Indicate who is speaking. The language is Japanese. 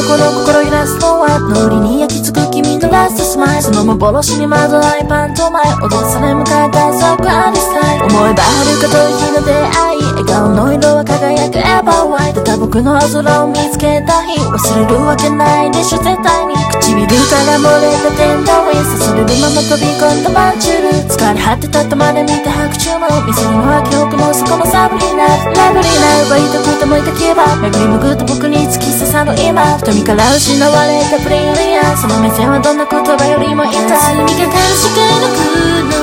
Speaker 1: この心揺らすのは脳裏に焼き付く君のラストスマイル。その幻に惑わないパントマイ踊らされ迎えたそこありスタイル。思えば遥か遠い日の出会い、笑顔の色は輝くエバーワイド。ただ僕の青空を見つけた日、忘れるわけないでしょ絶対に。唇から漏れたテンダーウィン、さそれるまま飛び込んだマンチュール。疲れ果てたとまで見て白昼も店には記憶もそこもサブリナラブリナ奪いたくてもいたけば巡り巡った僕に突き刺さる今、瞳から失われたブリリアン。その目線はどんな言葉よりも痛い。
Speaker 2: 君が楽しくなくの